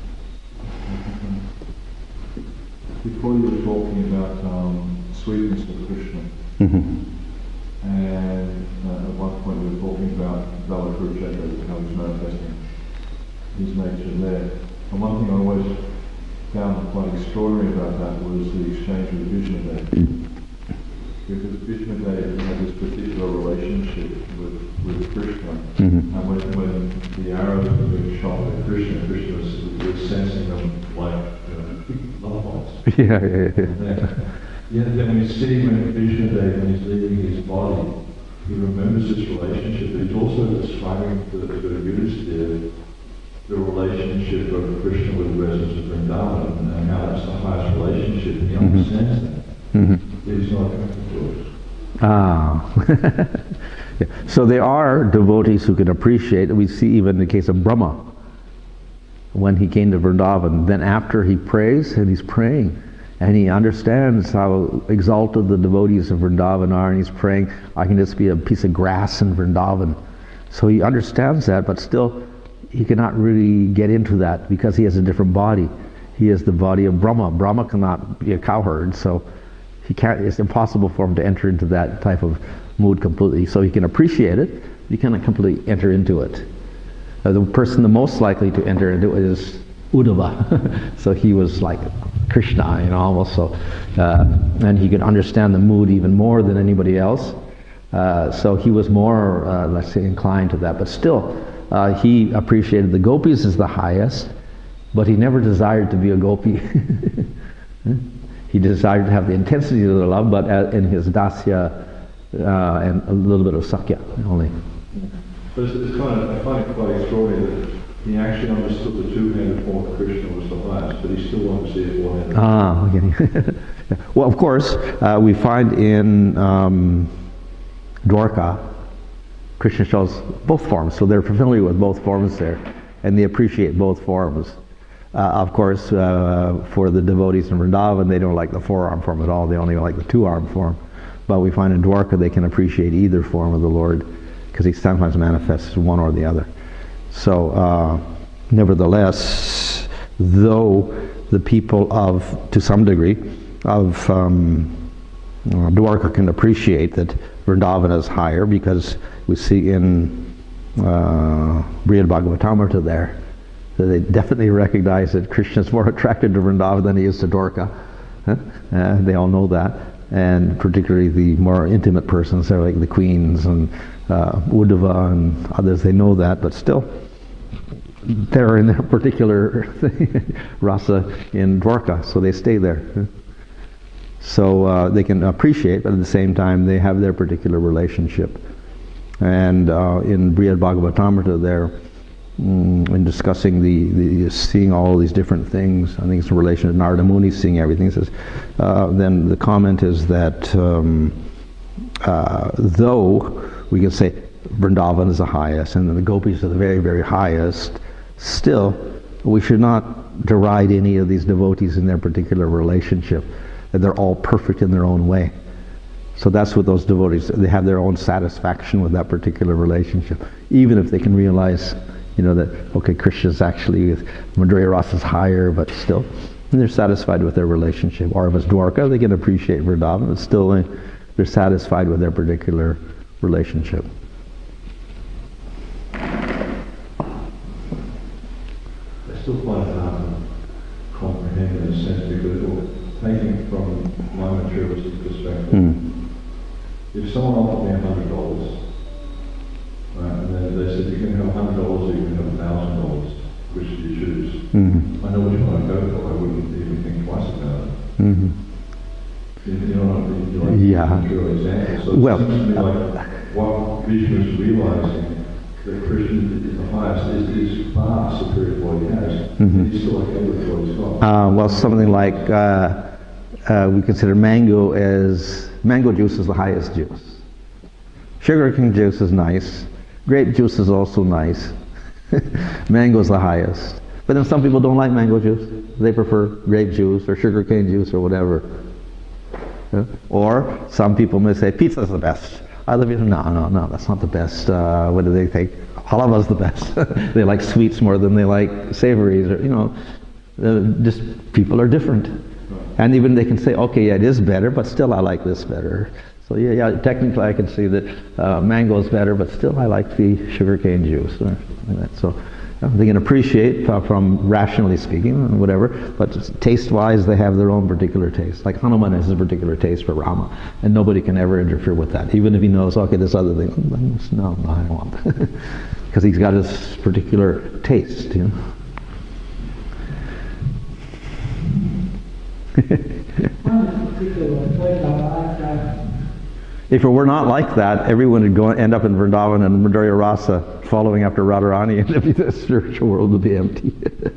before you were talking about um, sweetness of Krishna, Mm-hmm. and uh, at one point you were talking about Valakurukshetra, how he's manifesting his nature there. And one thing I always found quite extraordinary about that was the exchange with Vishnu there. because Vishnudev had this particular relationship with, with Krishna. Mm-hmm. And when, when the arrows were being shot at Krishna, Krishna was, was sensing them like uh, love bolts. Yeah, yeah, yeah. And then, yeah, then we see when Vishnudev, when he's leaving his body, he remembers this relationship, but he's also describing to, to Yudhisthira the relationship of Krishna with the residents of Vrindavan and how that's the highest relationship, and he Mm-hmm. understands that. Mm-hmm. He's not attracted to it. Ah. Yeah. So there are devotees who can appreciate, we see even in the case of Brahma, when he came to Vrindavan, then after he prays, and he's praying, and he understands how exalted the devotees of Vrindavan are, and he's praying, I can just be a piece of grass in Vrindavan. So he understands that, but still he cannot really get into that because he has a different body. He has the body of Brahma. Brahma cannot be a cowherd, so he can't, it's impossible for him to enter into that type of mood completely. So he can appreciate it, but he cannot completely enter into it. Uh, the person the most likely to enter into it is Uddhava. So he was like Krishna, you know, almost. So, uh, and he could understand the mood even more than anybody else. Uh, so he was more, uh, let's say, inclined to that. But still, uh, he appreciated the gopis as the highest, but he never desired to be a gopi. He desired to have the intensity of the love, but in his dasya uh, and a little bit of sakya only. But it's, it's kind of, I find it quite extraordinary that he actually understood the two-handed form of Krishna was the highest, but he still wanted to see it one-handed. Ah, okay. Well, of course, uh, we find in um, Dwarka, Krishna shows both forms, so they're familiar with both forms there, and they appreciate both forms. Uh, of course, uh, for the devotees in Vrindavan, they don't like the four-arm form at all, they only like the two-arm form. But we find in Dwarka they can appreciate either form of the Lord, because he sometimes manifests one or the other. So, uh, nevertheless, though the people of, to some degree, of um, uh, Dwarka can appreciate that Vrindavan is higher, because we see in uh, Brihad Bhagavatamrita there, that they definitely recognize that Krishna is more attracted to Vrindavan than he is to Dwarka. Huh? Uh, they all know that. And particularly the more intimate persons, they're like the queens and uh, Uddhava and others, they know that, but still, they're in their particular rasa in Dwarka, so they stay there. So uh, they can appreciate, but at the same time, they have their particular relationship. And uh, in Brihad Bhagavatamrita there, mm, in discussing the, the, seeing all these different things, I think it's in relation to Narada Muni seeing everything, it says, uh, then the comment is that um, uh, though we can say Vrindavan is the highest and then the gopis are the very, very highest, still we should not deride any of these devotees in their particular relationship, that they're all perfect in their own way. So that's what those devotees, they have their own satisfaction with that particular relationship, even if they can realize, you know, that, okay, Krishna's actually, Madhurya Rasa is higher, but still, they're satisfied with their relationship. Or if it's Dwarka, they can appreciate Vrindavan, but still uh, they're satisfied with their particular relationship. I still find it hard to comprehend in a sense, because well, taking from my materialistic perspective, Mm. if someone offered me a hundred dollars, right, and then they said you can have a hundred dollars or you can have a thousand dollars, which do you choose? Mm-hmm. I know which one I'd go for. I wouldn't even think twice about it. Mm-hmm. You, you know what I mean? You're like, Yeah. True example. So Well, it seems to me like what Vishnu is realizing that Krishna is the highest is, is far superior to what he has. Mhm. He's still okay with what he's got. Uh, well, something like uh, uh, we consider mango as, mango juice is the highest juice. Sugar cane juice is nice. Grape juice is also nice. Mango is the highest. But then some people don't like mango juice. They prefer grape juice or sugar cane juice or whatever. Yeah? Or some people may say pizza is the best. Other people, no, no, no, that's not the best. Uh, what do they think? Halava is the best. They like sweets more than they like savories, or you know, uh, just people are different. And even they can say, okay, yeah, it is better, but still I like this better. So yeah, yeah, technically I can see that uh, mango is better, but still I like the sugarcane juice. Or like that. So They can appreciate uh, from rationally speaking, whatever, but taste-wise, they have their own particular taste. Like Hanuman has his particular taste for Rama, and nobody can ever interfere with that. Even if he knows, okay, this other thing, no, no, I don't want, because he's got his particular taste, you know. If it were not like that, everyone would go end up in Vrindavan and Madhurya Rasa, following after Radharani, and the spiritual world would be empty.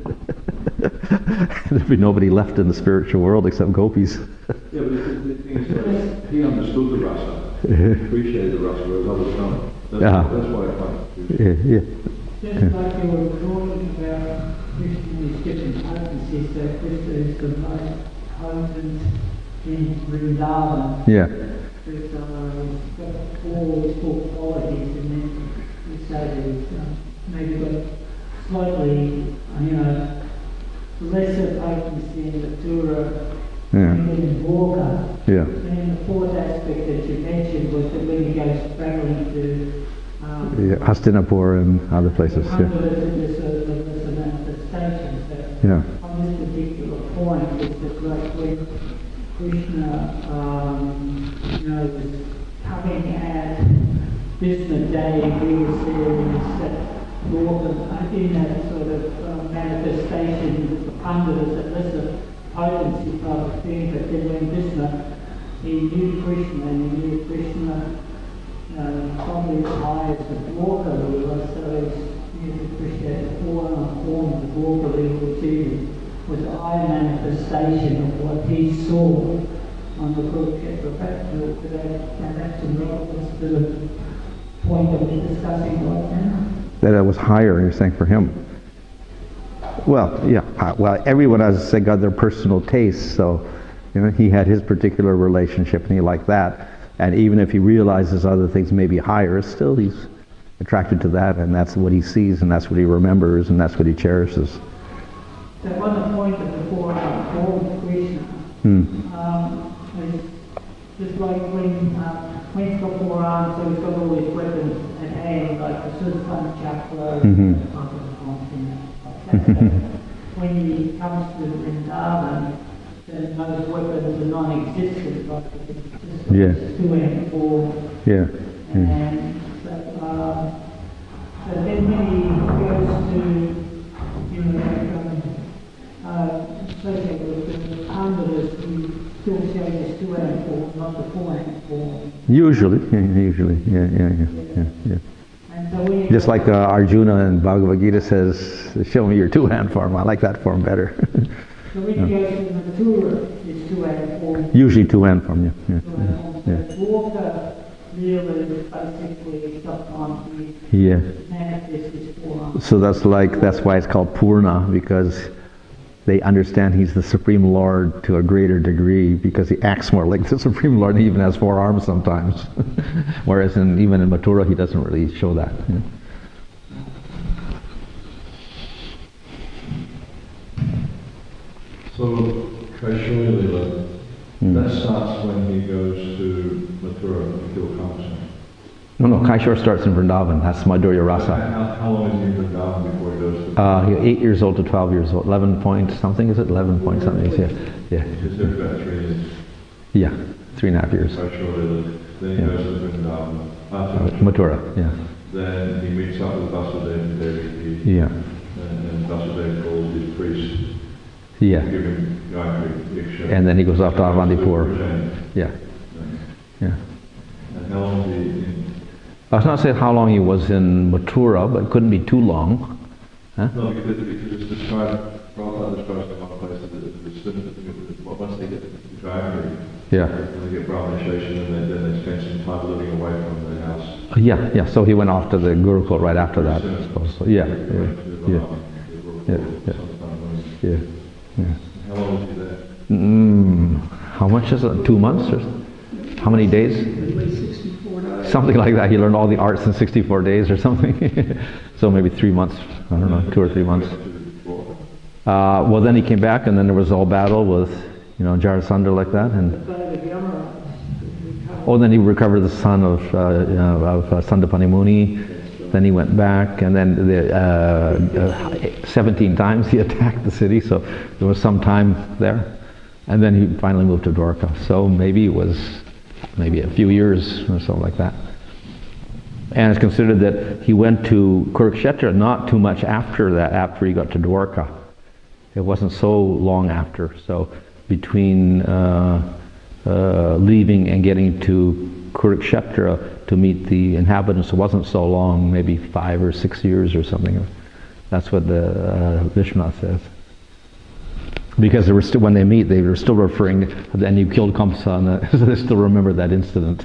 There'd be nobody left in the spiritual world except gopis. Yeah, but the, the thing is, like, he understood the rasa, he appreciated the rasa, whereas others don't. That's, Yeah. that's why I find it. Yeah, yeah. Just like you were talking about Krishna in his different potencies, that Krishna is the most potent in Vrindavan. Yeah. With uh, got all his four qualities, and then you say that he's uh, maybe got slightly, uh, you know, lesser potency in Mathura Yeah. and in Dwarka. Yeah. And the fourth aspect that you mentioned was that when he goes travelling to um, Yeah, Hastinapur and other places. Yeah. There's a, there's a manifestation. So Yeah. on this particular point, is that like when Krishna, um, you know, was coming at Krishna Day, he was there in this Lord, in that sort of uh, manifestation with the Pandavas, that lesser potency type of thing. But then when Krishna, he knew Krishna, and he knew Krishna uh, probably as high as the Dwarka ruler, so he used to appreciate the form and form of the Dwarka ruler, which is was the eye manifestation of what he saw on the Kurukshetra battlefield today. And that's the relevance to the point that we're discussing right now. That it was higher, you're saying, for him. Well, yeah. Uh, well, everyone has got their personal taste, so you know, he had his particular relationship, and he liked that. And even if he realizes other things may be higher, still he's attracted to that, and that's what he sees, and that's what he remembers, and that's what he cherishes. So on the point of the four form Krishna, Hmm. um, it's just like when uh, when he's got four arms, so he's got all his weapons at hand, like the Sudan chakra, Mhm. when he comes to Vrindavan, then those weapons are non-existent, like it's just Yeah. two and four. Yeah. Yeah. And so, uh, so then when he goes to, you know, like, um, uh, associated with the Pandavas, he still shows his two and four, not the four and four. Usually, yeah, usually, yeah, yeah, yeah, yeah, yeah. And so when you Just like uh, Arjuna in Bhagavad Gita says, show me your two-hand form. I like that form better. so when you go to Mathura, it's two and four. Usually two-hand form, yeah. Yeah, Two and four. yeah, So Dwarka really is basically sometimes yeah. he Yeah. manifests his four arms. So that's like, that's why it's called Purna, because they understand he's the Supreme Lord to a greater degree, because he acts more like the Supreme Lord, and he even has four arms sometimes. Whereas in, even in Mathura, he doesn't really show that. Yeah. So, Kaishori Lila, Hmm. that starts when he goes to Mathura to kill Kamsa. No, no, Kaishor starts in Vrindavan. That's Madhurya Rasa. How, how long is he in Vrindavan before he goes to Uh, he- eight years old to twelve years old. eleven point something, is it? eleven point something, yeah. Yeah, He's there about three years. yeah. Three and a half years. Kaishori Lila. Then he Yeah. goes to Vrindavan. Uh, After Mathura, yeah. Then he meets up with Vasudeva and Devi. Yeah, And, and Vasudeva calls his priest to yeah. give him Gayatri Diksha. And then he goes off to Avantipur. Yeah, yeah. And how long is he in? I was not saying how long he was in Mathura, but it couldn't be too long. Huh? No, because, because it's described, Prabhupada describes in one place that the, the student, once they get to Gayatri, Yeah. they get Brahmanization, and then, then they spend some time living away from the house. Uh, yeah, yeah. So he went off to the Gurukul right after that, I suppose. So, yeah, yeah, yeah, yeah, yeah, yeah, yeah. How long was he there? Mm, how much is it? Two months or how many days? Something like that. He learned all the arts in sixty-four days or something. So maybe three months. I don't know, two or three months. Uh, well, then he came back, and then there was all battle with, you know, Jarasandha like that, and oh, then he recovered the son of uh, you know, of uh, Sandapani Muni, Then he went back, and then the, uh, uh, seventeen times he attacked the city, so there was some time there. And then he finally moved to Dwarka. So maybe it was maybe a few years or something like that. And it's considered that he went to Kurukshetra not too much after that, after he got to Dwarka. It wasn't so long after. So between uh, uh, leaving and getting to Kurukshetra to meet the inhabitants, it wasn't so long, maybe five or six years or something. That's what the uh, Vishwanath says. Because they were still, when they meet, they were still referring, and you killed Kamsa, so they still remember that incident.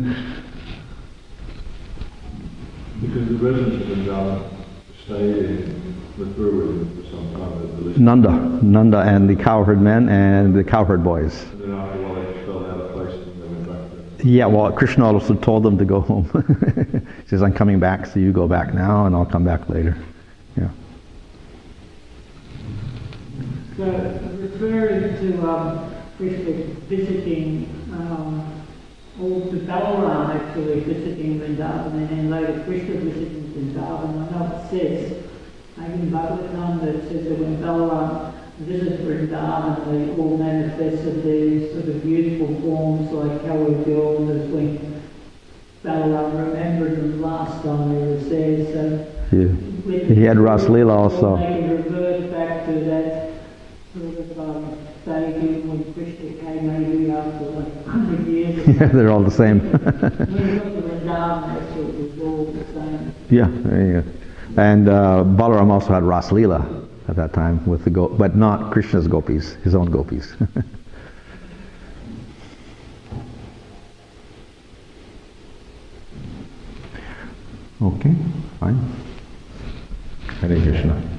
Because the residents of Vrindavan stayed in Mathura for some time at the least. Nanda, Nanda and the cowherd men and the cowherd boys. And then after a while they fell out of place and they went back to... Yeah, well, Krishna also told them to go home. He says, I'm coming back, so you go back now, and I'll come back later. Yeah. So, referring to um, Krishna visiting, um, or to Balaram actually visiting Vrindavan, and then later Krishna visiting Vrindavan, I know it says, maybe in Bhagavatam, that it says that when Balaram visited Vrindavan, they all manifested their sort of beautiful forms like how we feel as when Balaram remembered them last time he was there. So Yeah. He had Ras Leela also. They can revert back to that sort of um, stage when Krishna came maybe after like one hundred years. Yeah, they're all the same. When you look at Vrindavan, that's what was all the same. Yeah, there you go. And uh, Balaram also had Ras Leela at that time with the go, but not Krishna's gopis, his own gopis. Okay, fine. Hare Krishna.